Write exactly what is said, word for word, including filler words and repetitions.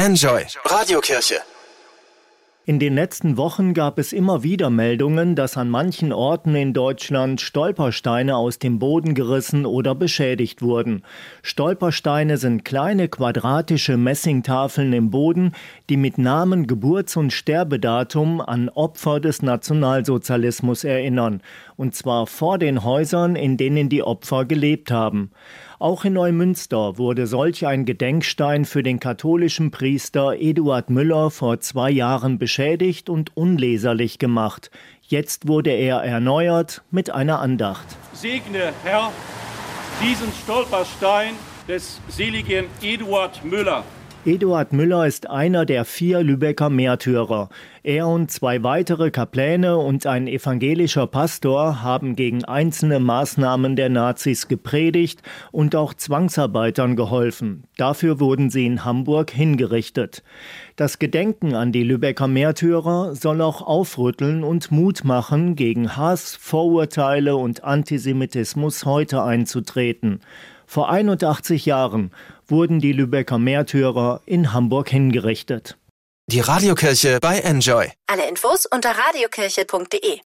Enjoy Radiokirche. In den letzten Wochen gab es immer wieder Meldungen, dass an manchen Orten in Deutschland Stolpersteine aus dem Boden gerissen oder beschädigt wurden. Stolpersteine sind kleine quadratische Messingtafeln im Boden, die mit Namen, Geburts- und Sterbedatum an Opfer des Nationalsozialismus erinnern. Und zwar vor den Häusern, in denen die Opfer gelebt haben. Auch in Neumünster wurde solch ein Gedenkstein für den katholischen Priester Eduard Müller vor zwei Jahren beschädigt und unleserlich gemacht. Jetzt wurde er erneuert mit einer Andacht. Segne, Herr, diesen Stolperstein des seligen Eduard Müller. Eduard Müller ist einer der vier Lübecker Märtyrer. Er und zwei weitere Kapläne und ein evangelischer Pastor haben gegen einzelne Maßnahmen der Nazis gepredigt und auch Zwangsarbeitern geholfen. Dafür wurden sie in Hamburg hingerichtet. Das Gedenken an die Lübecker Märtyrer soll auch aufrütteln und Mut machen, gegen Hass, Vorurteile und Antisemitismus heute einzutreten. Vor einundachtzig Jahren wurden die Lübecker Märtyrer in Hamburg hingerichtet. Die Radiokirche bei Enjoy. Alle Infos unter radiokirche punkt de.